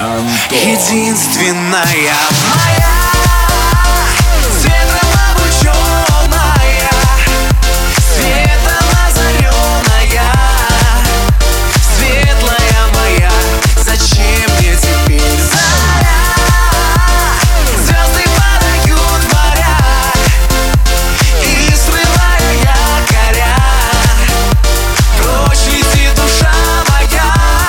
Единственная моя, ветром обученная, светом озаренная, светлая моя, зачем мне теперь заря? Звезды падают в моря, и срывая якоря, прочь летит душа моя.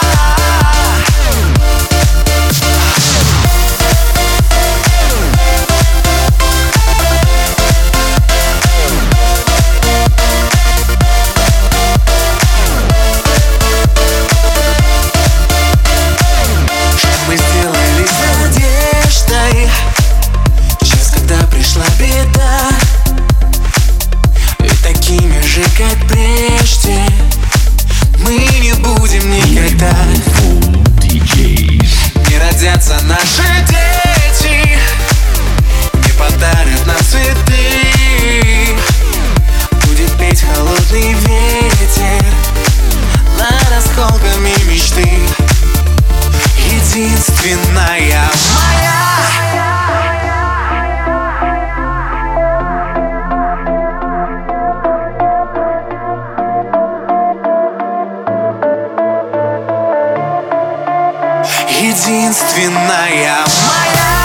Мы сделали с надеждой час, когда пришла беда, и такими же, как прежде, мы не будем никогда. Не родятся наши дети, не подарят нам цветы, будет петь холодный ветер над осколками мечты. Единственная моя. Единственная моя.